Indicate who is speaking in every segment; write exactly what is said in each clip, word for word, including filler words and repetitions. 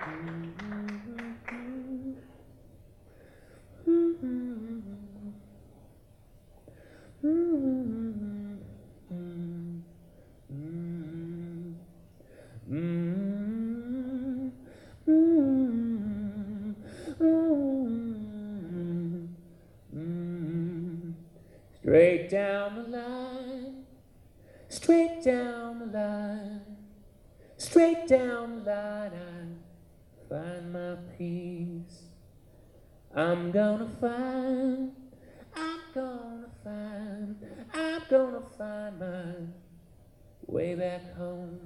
Speaker 1: Straight down the line, straight down the line, straight down the line, I find my peace. I'm gonna find, I'm gonna find, I'm gonna find my way back home.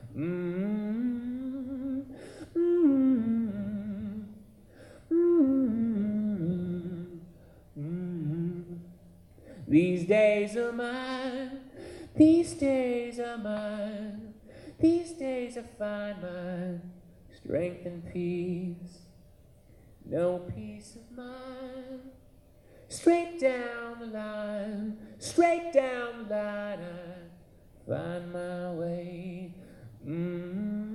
Speaker 1: Mm-hmm. Mm-hmm. Mm-hmm. Mm-hmm. These days are mine, these days are mine, these days I find my strength and peace. No peace of mind, straight down the line, straight down the line, I find my way. Mm-hmm.